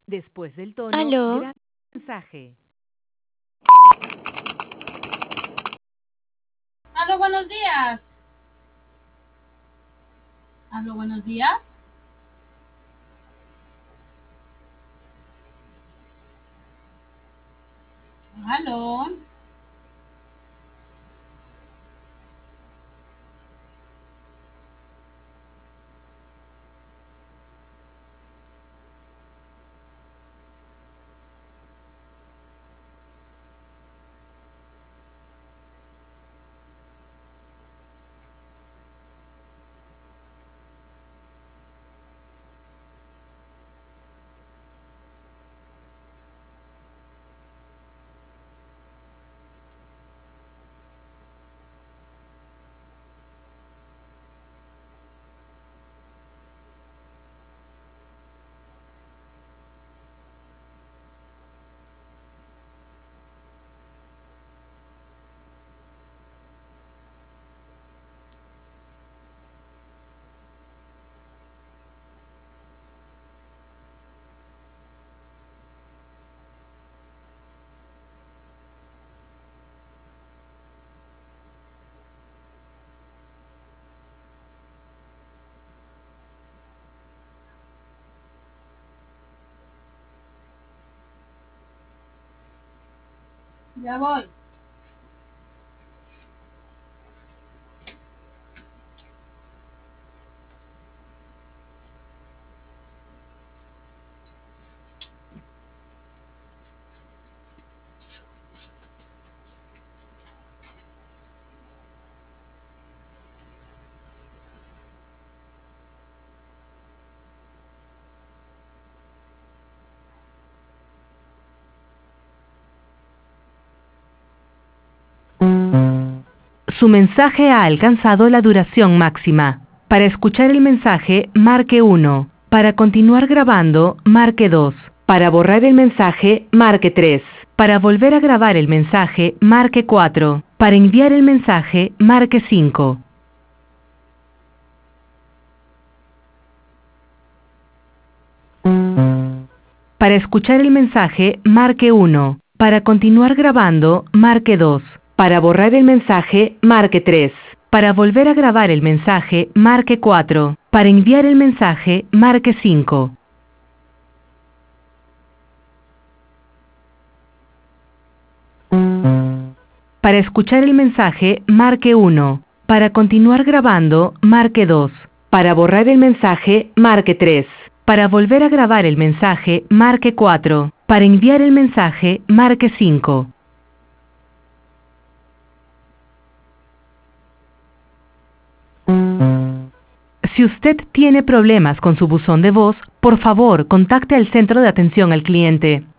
Después del tono, ¿Aló? grabe el mensaje. Aló, buenos días. Aló, buenos días. Aló. Ya voy. Su mensaje ha alcanzado la duración máxima. Para escuchar el mensaje, marque 1. Para continuar grabando, marque 2. Para borrar el mensaje, marque 3. Para volver a grabar el mensaje, marque 4. Para enviar el mensaje, marque 5. Para escuchar el mensaje, marque 1. Para continuar grabando, marque 2. Para borrar el mensaje, marque 3. Para volver a grabar el mensaje, marque 4. Para enviar el mensaje, marque 5. Para escuchar el mensaje, marque 1. Para continuar grabando, marque 2. Para borrar el mensaje, marque 3. Para volver a grabar el mensaje, marque 4. Para enviar el mensaje, marque 5. Si usted tiene problemas con su buzón de voz, por favor, contacte al centro de atención al cliente.